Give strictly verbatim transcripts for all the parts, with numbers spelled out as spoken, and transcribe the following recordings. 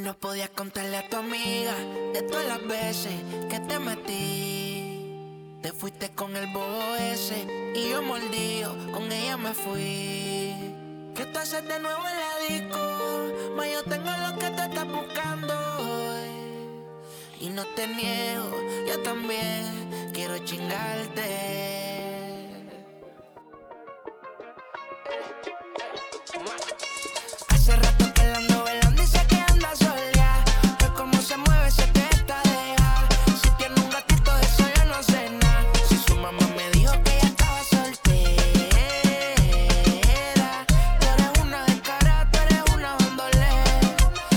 no podías contarle a tu amiga de todas las veces que te metí. Te fuiste con el bobo ese y yo mordido, con ella me fui. ¿Qué tú haces de nuevo en la disco? Ma, yo tengo lo que te estás buscando hoy. Y no te niego, yo también quiero chingarte. Hace rato que la ando velando y sé que anda sola. Pero como se mueve se te está deja. Si tiene un gatito de eso yo no sé nada. Si su mamá me dijo que ella estaba soltera. Tú eres una descarada, tú eres una bandolera.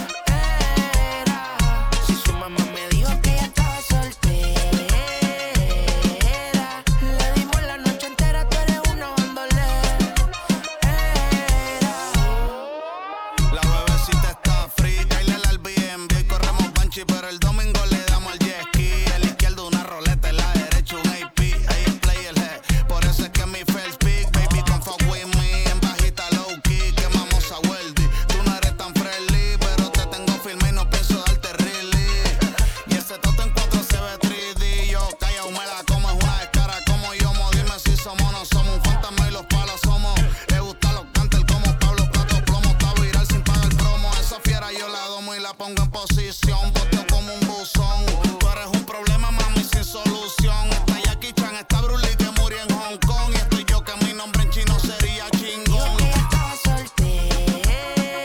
Si su mamá me dijo que ella estaba soltera. Le dimos la noche entera, tú eres una bandolera. La bebecita está frita y le la Airbnb y corremos banchi, pero el domingo le damos al jet ski. A la izquierda una roleta, a la derecha un A P. Ahí es play el head, por eso es que mi first pick. Baby, come fuck with me, en bajita low key, quemamos a Weldy. Tú no eres tan friendly, pero te tengo firme y no pienso darte really. Y ese toto en cuatro se ve tres D. Yo callao, me la como, es una descara como yo. Mo, dime si somos o no somos, un fantasma y los palos somos. Le gusta los cantel como Pablo Plato Plomo. Está viral sin pagar promo, esa fiera yo la domo y la pongo en posición. Poteo como un buzón. Tú eres un problema, mami, sin solución. Está Jackie Chan, está Bruce Lee que murió en Hong Kong. Y estoy yo que mi nombre en chino sería chingón. Dijo que ella estaba soltera.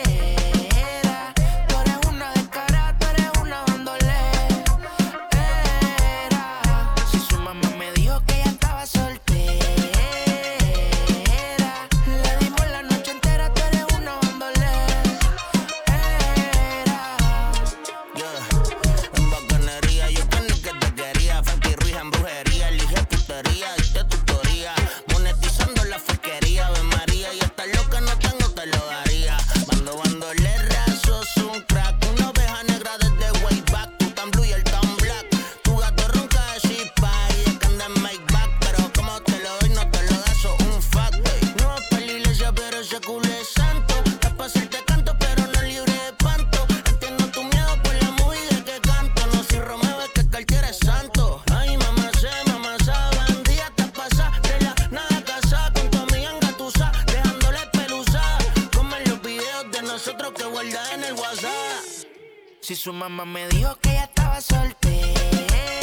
Tú eres una descarada, tú eres una bandolera. Si su mamá me dijo que ella estaba soltera. Le dimos la noche entera, tú eres una bandolera. Yeah. En bacanería, yo pensé que te quería. Frankie Ruiz en brujería, elige putería, diste tutoría. Monetizando la fequería, Ave María. Y hasta lo que no tengo te lo daría. Bando, bandolera, sos un crack. Una oveja negra desde way back. Tú tan blue y el tan black. Tu gato ronca de chipa y de que anda en make back. Pero como te lo doy, no te lo das, sos un fat boy. No vas pa' la iglesia, pero ese culo es santo. Es pa' hacerte canto, pero no libre de panto. Entiendo tu miedo por la movida de que canto. No soy Romeo, es que Cartier es santo. Ay, mamá sé, mamá sabe. Un día te pasa, de la nada casa. Con tu amiga engatusa, dejándole pelusa. Comen los videos de nosotros que guarda en el WhatsApp. Si su mamá me dijo que ella estaba soltera.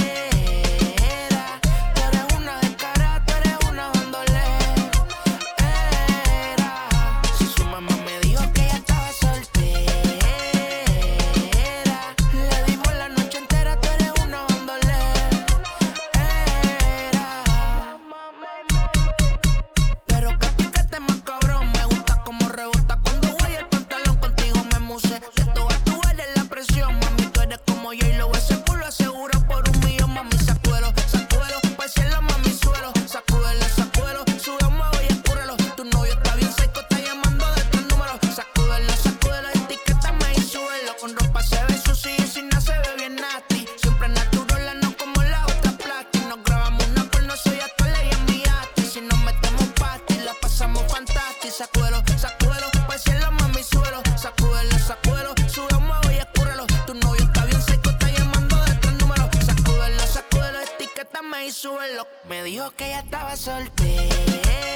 Tú eres una descarada, tú eres una bandolera. Si su mamá me dijo que ella estaba soltera. Le dimos la noche entera, tú eres una bandolera. Pero que piquete más cabrón, me gusta como rebota cuando voy el pantalón, contigo me muse. De todas tú eres la presión, mami, tú eres como yo y lo ese culo aseguro por un millón, mami, sacúdelo, sacúdelo, pa' el cielo, mami, suelo, sacúdelo, sacúdelo, sube un muevo y escúrelo. Tu novio está bien seco, está llamando de tres números, sacúdelo, sacúdelo, etiquétame y súbelo. Con ropa se ve sucio y sin nada se ve bien nasty, siempre natural, no como la otra plastic. Nos grabamos una porno, soy actual y enviaste. Si nos metemos pasty, la pasamos fantastic. Sacúdelo, sacúdelo, pa' el cielo, mami, suelo, sacúdelo, sacúdelo, sube un muevo y escúrelo. Tu novio está bien seco, está llamando de tres números, sacúdelo, sacúdelo, etiquétame y súbelo. Me dijo que ella estaba soltera.